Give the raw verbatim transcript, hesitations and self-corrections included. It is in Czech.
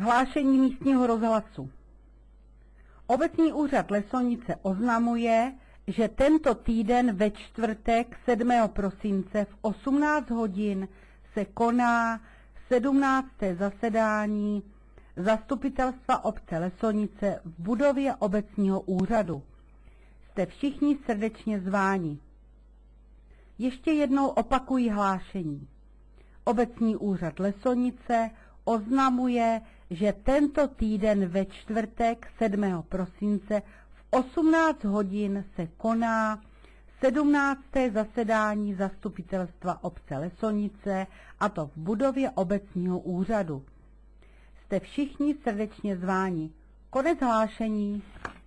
Hlášení místního rozhlasu. Obecní úřad Lesonice oznamuje, že tento týden ve čtvrtek sedmého prosince v osmnáct hodin se koná sedmnácté zasedání Zastupitelstva obce Lesonice v budově obecního úřadu. Jste všichni srdečně zváni. Ještě jednou opakuji hlášení. Obecní úřad Lesonice oznamuje, že tento týden ve čtvrtek sedmého prosince v osmnáct hodin se koná sedmnácté zasedání Zastupitelstva obce Lesonice, a to v budově obecního úřadu. Jste všichni srdečně zváni. Konec hlášení.